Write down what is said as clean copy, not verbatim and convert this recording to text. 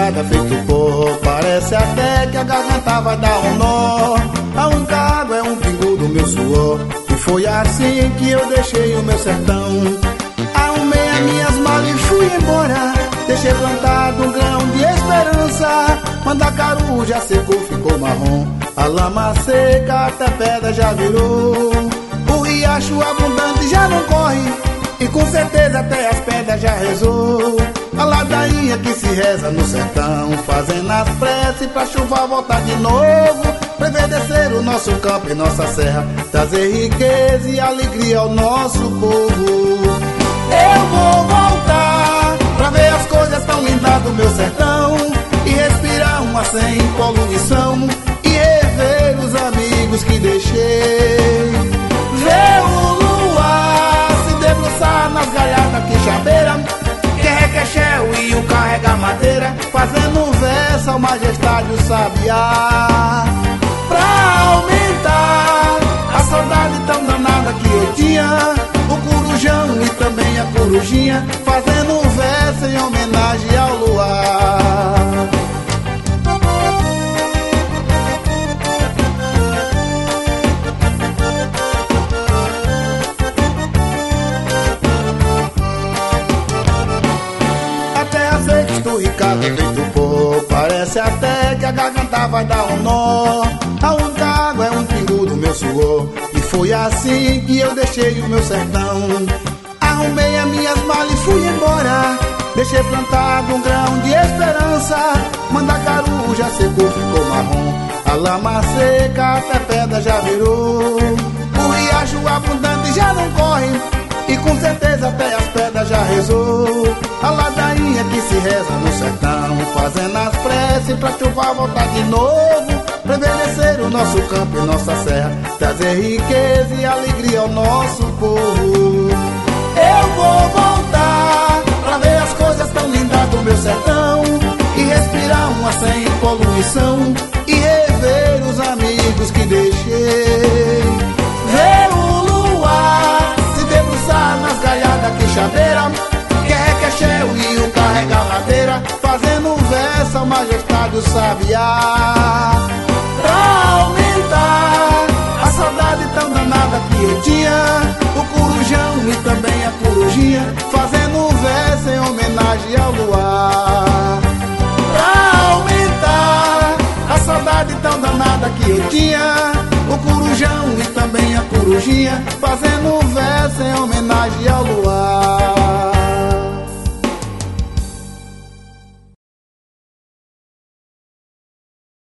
esturricada, feito pó. Parece até que a garganta vai dar um nó. A um cago é um pingo do meu suor. E foi assim que eu deixei o meu sertão. Arrumei as minhas malas e fui embora. Deixei plantado um grão de esperança. Quando a caru já secou, ficou marrom. A lama seca até pedra já virou. O riacho abundante já não corre. E com certeza até as pedras já rezou. A ladainha que se reza no sertão, fazendo as preces pra chuva voltar de novo. Preverdecer o nosso campo e nossa serra, trazer riqueza e alegria ao nosso povo. Eu vou voltar pra ver as coisas tão lindas do meu sertão, e respirar uma sem poluição, e rever os amigos que deixei. Ver o luar se debruçar nas galhadas quixabeira, que é requexéu e o carrega madeira, fazendo um verso ao majestade o sabiá. Pra aumentar a saudade tão danada que eu tinha, o corujão e também a corujinha, fazendo um verso em homenagem ao luar. A terra seca esturricada, feito pó. Parece até que a garganta vai dar um nó. A um cago é um pingo do meu suor. E foi assim que eu deixei o meu sertão. Arrumei as minhas malas e fui embora. Deixei plantado um grão de esperança. Mandacaru já secou, ficou marrom. A lama seca até pedra já virou. O riacho abundante já não corre. E com certeza até as pedras já rezou. A ladainha que se reza no sertão, fazendo as preces pra chuva voltar de novo. Preverdecer o nosso campo e nossa serra, trazer riqueza e alegria ao nosso povo. Eu vou voltar pra ver as coisas tão lindas do meu sertão, e respirar uma sem poluição, e rever os amigos que deixei. Ver o luar se debruçar nas galhadas quixabeira, que é requexéu e o carrega madeira, fazendo um verso ao majestade o sabiá. Pra aumentar a saudade tão danada que eu tinha, o corujão e também a corujinha, fazendo um verso em homenagem ao luar. Pra aumentar a saudade tão danada que eu tinha, o corujão e também a corujinha, fazendo um verso em homenagem ao luar.